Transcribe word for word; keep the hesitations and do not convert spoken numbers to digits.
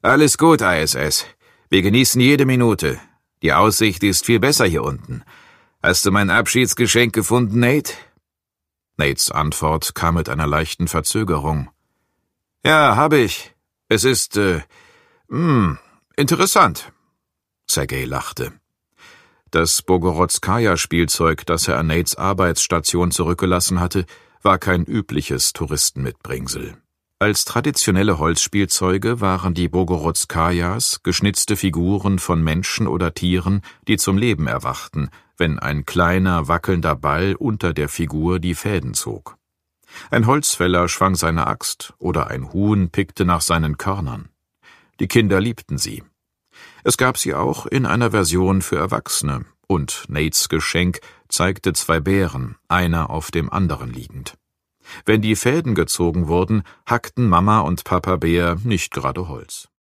»Alles gut, I S S. Wir genießen jede Minute. Die Aussicht ist viel besser hier unten. Hast du mein Abschiedsgeschenk gefunden, Nate?« Nates Antwort kam mit einer leichten Verzögerung. »Ja, habe ich. Es ist, äh, hm, interessant.« Sergei lachte. Das Bogorodskaja-Spielzeug, das er an Nates Arbeitsstation zurückgelassen hatte, war kein übliches Touristenmitbringsel. Als traditionelle Holzspielzeuge waren die Bogorodskajas geschnitzte Figuren von Menschen oder Tieren, die zum Leben erwachten, wenn ein kleiner, wackelnder Ball unter der Figur die Fäden zog. Ein Holzfäller schwang seine Axt oder ein Huhn pickte nach seinen Körnern. Die Kinder liebten sie. Es gab sie auch in einer Version für Erwachsene, und Nates Geschenk zeigte zwei Bären, einer auf dem anderen liegend. Wenn die Fäden gezogen wurden, hackten Mama und Papa Bär nicht gerade Holz.